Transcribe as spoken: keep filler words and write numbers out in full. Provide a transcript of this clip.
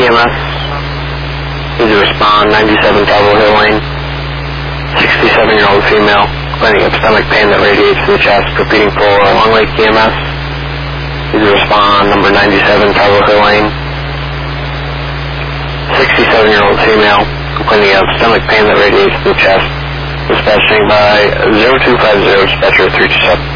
E M S. Please respond, ninety-seven Cobble Hill Lane. sixty-seven-year-old female, complaining of stomach pain that radiates to the chest, repeating for Long Lake E M S. Please respond, number ninety-seven Cobble Hill Lane. sixty-seven-year-old female, complaining of stomach pain that radiates to the chest, dispatching by zero two five zero, dispatcher three two seven.